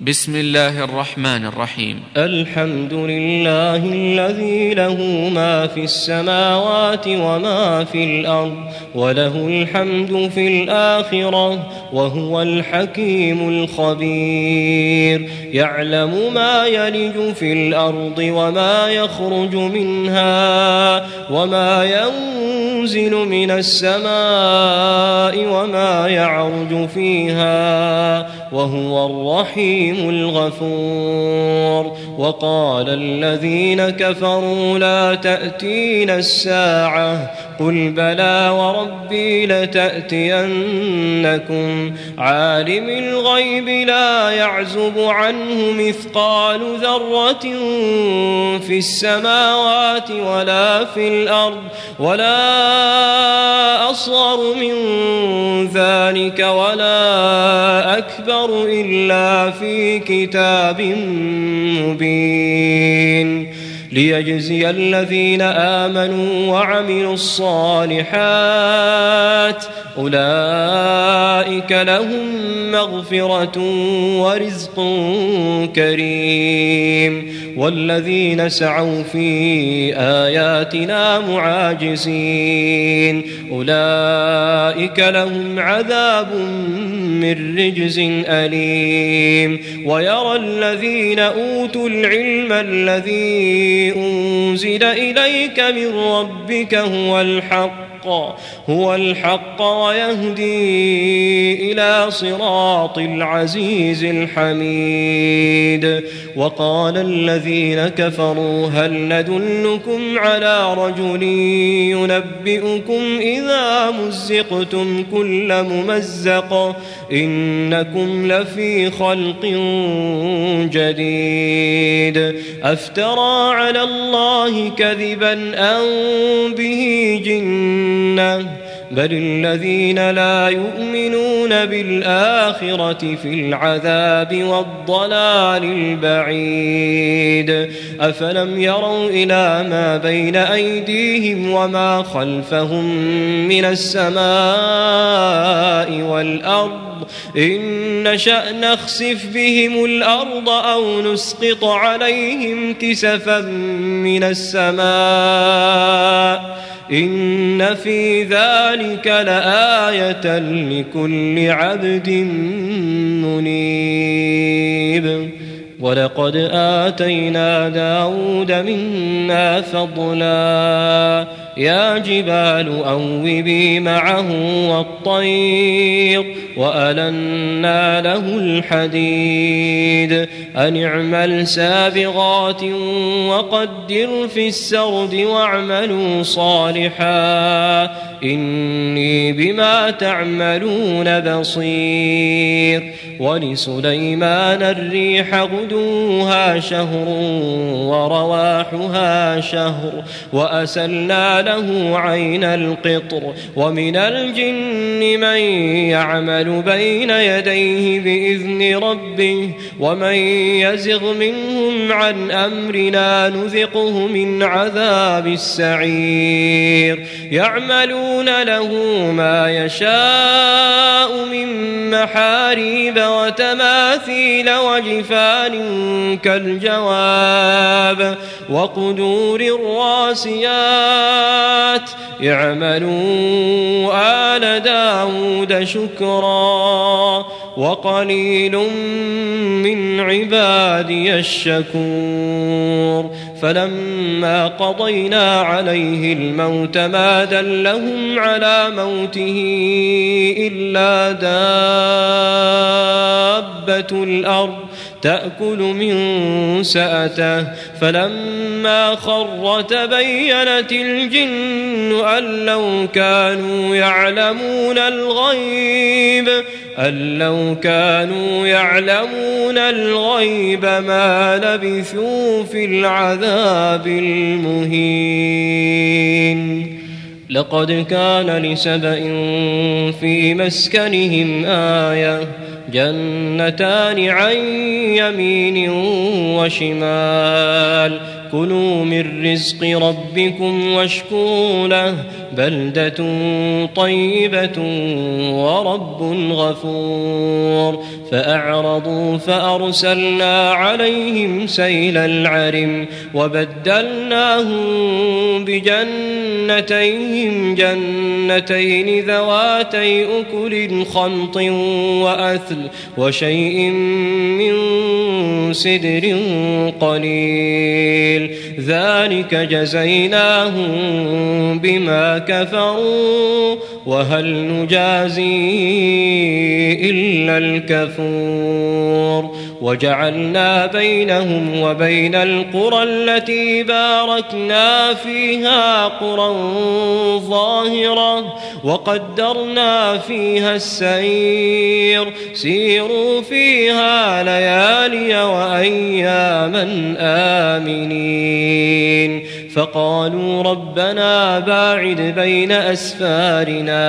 بسم الله الرحمن الرحيم. الحمد لله الذي له ما في السماوات وما في الأرض وله الحمد في الآخرة وهو الحكيم الخبير. يعلم ما يلج في الأرض وما يخرج منها وما ينزل من السماء وما يعرج فيها وهو الرحيم الغفور. وقال الذين كفروا لا تأتينا الساعة قل بلى وربي لتأتينكم عالم الغيب لا يعزب عنه مثقال ذرة في السماوات ولا في الأرض ولا أصغر من ذلك ولا أكبر إلا في كتاب مبين ليجزي الذين آمنوا وعملوا الصالحات أولئك لهم مغفرة ورزق كريم. والذين سعوا في آياتنا معاجزين أولئك لهم عذاب من رجز أليم. ويرى الذين أوتوا العلم الذي أنزل إليك من ربك هو الحق ويهدي إلى صراط العزيز الحميد. وقال الذين كفروا هل ندلكم على رجل ينبئكم إذا مزقتم كل ممزق إنكم لفي خلق جديد. أفترى على الله كذبا أم به جنة بل الذين لا يؤمنون بالآخرة في العذاب والضلال البعيد. أفلم يروا إلى ما بين أيديهم وما خلفهم من السماء والأرض إن نشأ نخسف بهم الأرض أو نسقط عليهم كسفا من السماء إن في ذلك لآية لكل عبد منيب. ولقد آتينا داود منا فضلا يا جبال أوبي معه والطير وألنا له الحديد أن اعمل سابغات وقدر في السرد واعملوا صالحا إني بما تعملون بصير. ولسليمان الريح غدوها شهر ورواحها شهر وأسلنا له عين القطر. ومن الجن من يعمل بين يديه بإذن ربه ومن يزغ منهم عن أمرنا نذقه من عذاب السعير. يعملون له ما يشاء من محاريب وتماثيل وجفان كالجواب وقدور الراسيات. اعملوا آل داود شكرا وقليل من عبادي الشكور. فلما قضينا عليه الموت ما دلهم على موته إلا دابة الأرض تأكل من سأته. فلما خر تبينت الجن أن لو كانوا يعلمون الغيب ما لبثوا في العذاب المهين. لقد كان لسبإ في مسكنهم آية جنتان عن يمين وشمال كلوا من رزق ربكم واشكروا له بلدة طيبة ورب غفور فأعرضوا فأرسلنا عليهم سيل العرم وبدلناهم بجنتين جنتين ذواتي أكل خمط وأثل وشيء من سدر قليل ذلك جزيناهم بما كفروا وهل نجازي إلا الكفور وجعلنا بينهم وبين القرى التي باركنا فيها قرى ظاهرة وقدرنا فيها السير سيروا فيها ليالي وأياما آمنين فقالوا ربنا باعد بين أسفارنا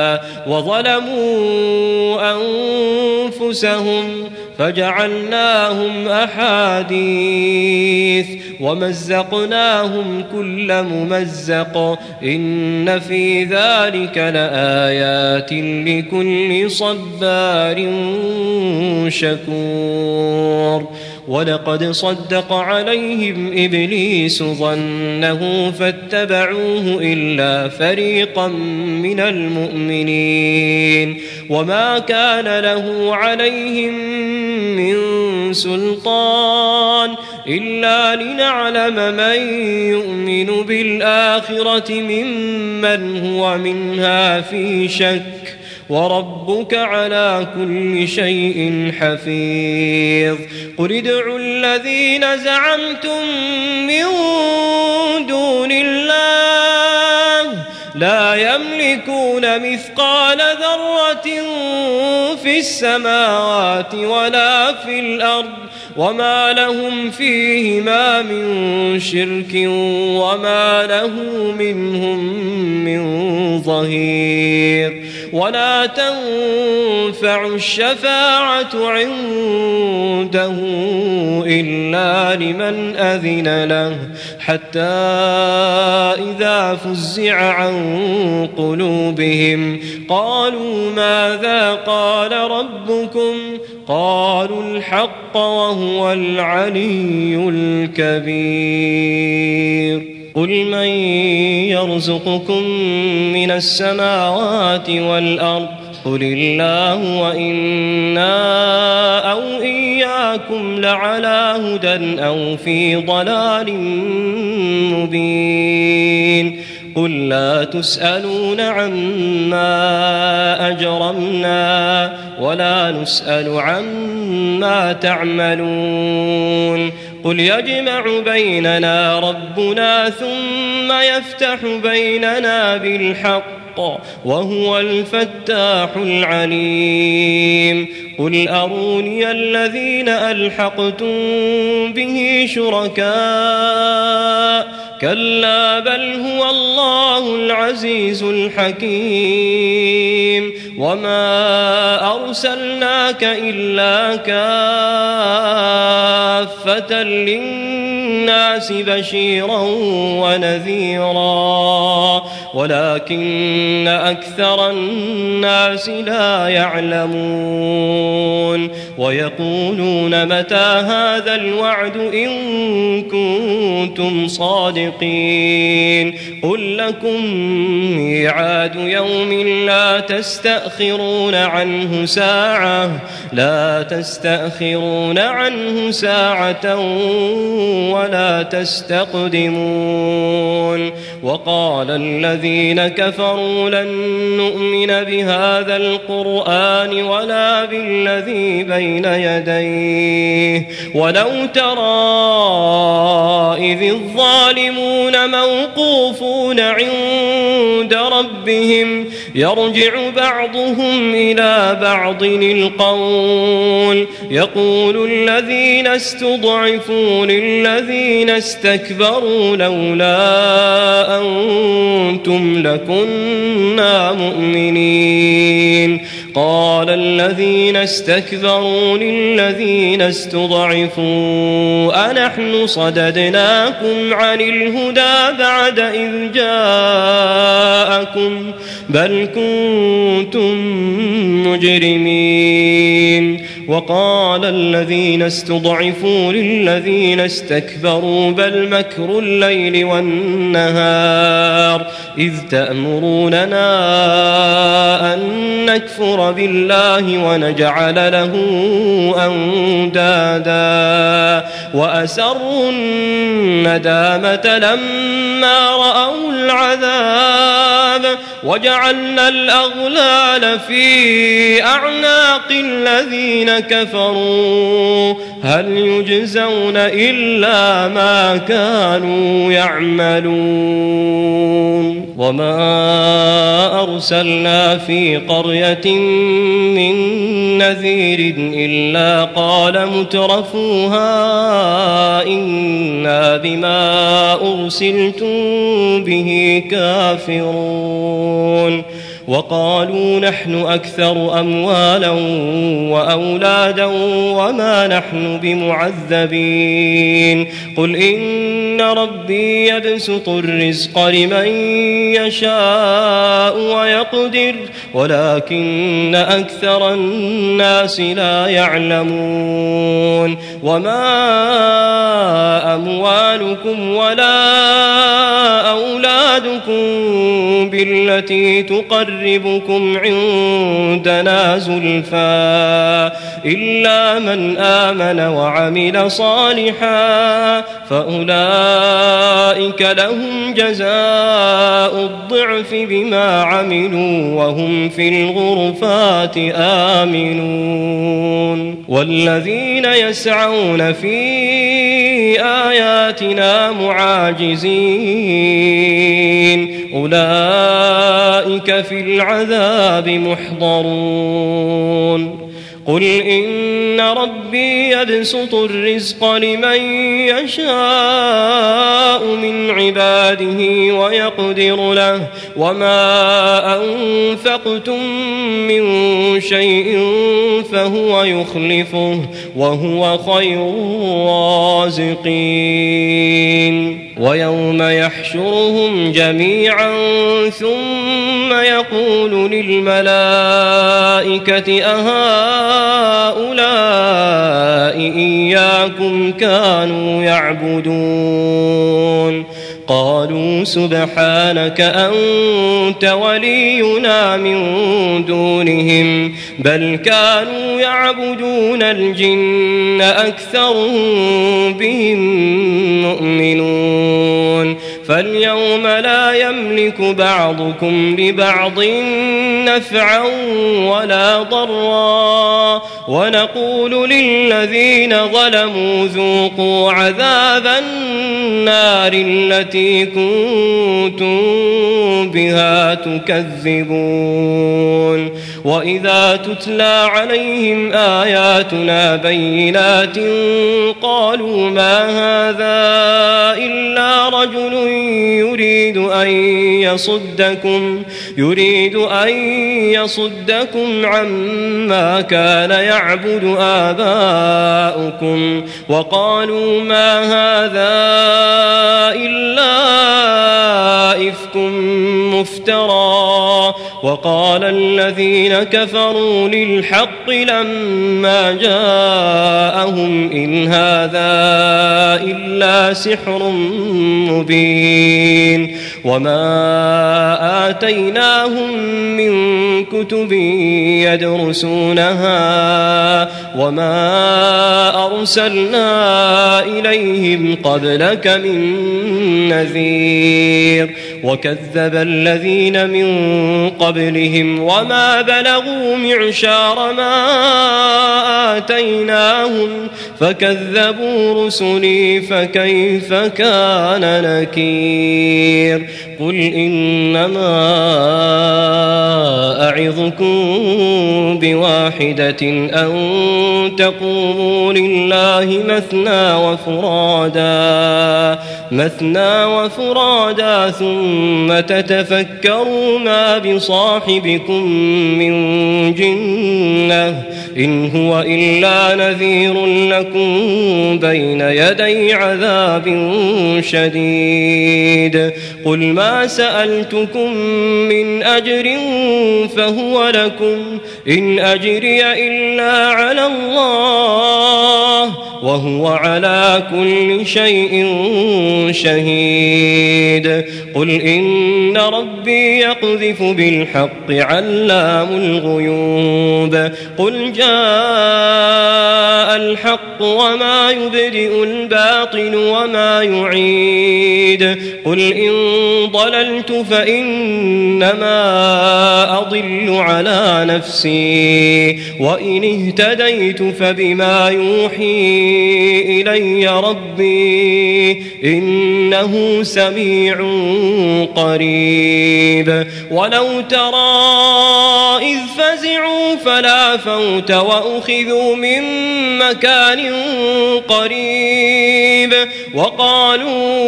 وظلموا أنفسهم فجعلناهم أحاديث ومزقناهم كل ممزق إن في ذلك لآيات لكل صبار شكور ولقد صدق عليهم إبليس ظنه فاتبعوه إلا فريقا من المؤمنين وما كان له عليهم من سلطان إلا لنعلم من يؤمن بالآخرة ممن هو منها في شك وربك على كل شيء حفيظ قل ادعوا الذين زعمتم من دون الله لا يملكون مثقال ذرة في السماوات ولا في الأرض وما لهم فيهما من شرك وما له منهم من ظهير ولا تنفع الشفاعة عنده إلا لمن أذن له حتى إذا فزع عن قلوبهم قالوا ماذا قال ربكم قالوا الحق وهو العلي الكبير قل من يرزقكم من السماوات والأرض قل الله وإنا أو إياكم لعلى هدى أو في ضلال مبين قل لا تسألون عما أجرمنا ولا نسأل عما تعملون قل يجمع بيننا ربنا ثم يفتح بيننا بالحق وهو الفتاح العليم قل أروني الذين ألحقتم به شركاء كلا بل هو الله العزيز الحكيم وما أرسلناك إلا كافة للناس بشيرا ونذيرا ولكن أكثر الناس لا يعلمون ويقولون متى هذا الوعد إن كنتم صادقين قل لكم ميعاد يوم لا تستأخرون عنه ساعة ولا تستقدمون وقال الذين كفروا لن نؤمن بهذا القرآن ولا بالذي بين يديه ولو ترى إذ الظالمون موقوفون عند ربهم يرجع بعضهم إلى بعض القول يقول الذين استضعفوا للذين استكبروا لولا أنتم لكنا مؤمنين قال الذين استكبروا للذين استضعفوا أنحن صددناكم عن الهدى بعد إذ جاءكم بل كنتم مجرمين وقال الذين استضعفوا للذين استكبروا بل مكر الليل والنهار إذ تأمروننا أن نكفر بالله ونجعل له أندادا وأسروا الندامة لما رأوا العذاب وجعلنا الأغلال في أعناق الذين كفروا هل يجزون إلا ما كانوا يعملون وما أرسلنا في قرية من نذير إلا قال مترفوها إنا بما أرسلتم به كافرون وقالوا نحن أكثر أموالا وأولادا وما نحن بمعذبين قل إن ربي يبسط الرزق لمن يشاء ويقدر ولكن أكثر الناس لا يعلمون وما أموالكم ولا أولادكم بالتي تقربكم عندنا زلفى إلا من آمن وعمل صالحا فأولئك لهم جزاء الضعف بما عملوا وهم في الغرفات آمنون والذين يسعون في آياتنا معاجزين أولئك في العذاب محضرون قل إن ربي يبسط الرزق لمن يشاء من عباده ويقدر له وما أنفقتم من شيء فهو يخلفه وهو خير الرازقين ويوم يحشرهم جميعا ثم يقول للملائكة أهؤلاء إياكم كانوا يعبدون قالوا سبحانك أنت ولينا من دونهم بل كانوا يعبدون الجن أكثرهم بهم مؤمنون فاليوم لا يملك بعضكم لبعض نفعا ولا ضرا ونقول للذين ظلموا ذوقوا عذاب النار التي كنتم بها تكذبون وإذا تتلى عليهم آياتنا بينات قالوا ما هذا إلا رجل يريد أن يصدكم عما كان يعبد آباؤكم وقالوا ما هذا إلا إفك مفترى وقال الذين كفروا للحق لما جاءهم إن هذا إلا سحر مبين وما آتيناهم من كتب يدرسونها وما أرسلنا إليهم قبلك من نذير وكذب الذين من قبلهم وما بلغوا معشار ما آتيناهم فكذبوا رسلي فكيف كان نكير قل إنما أعظكم بواحدة أن تقوموا لله مثنى وفرادا ثم تتفكروا ما بصاحبكم من جنة إن هو إلا نذير لكم بين يدي عذاب شديد قل ما سألتكم من أجر فهو لكم إن أجري إلا على الله وهو على كل شيء شهيد قل إن ربي يقذف بالحق علام الغيوب قل جاء الحق وما يبدئ الباطل وما يعيد قل إن ضللت فإنما أضل على نفسي وإن اهتديت فبما يوحي إلي ربي إنه سميع قريب ولو ترى إذ فزعوا فلا فوت وأخذوا من مكان قريب وقالوا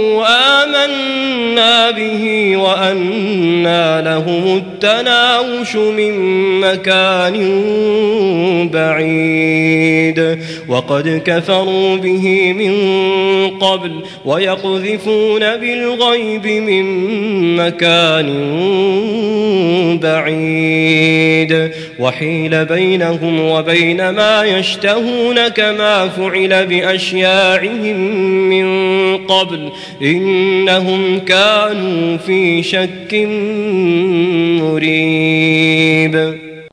آمنا به وأنى لهم التناوش من مكان بعيد وقد كفروا به من قبل ويقذفون بالغيب من مكان بعيد وحيل بينهم وبين ما يشتهون كما فعل بأشياعهم من قبل إنهم كانوا في شك مريب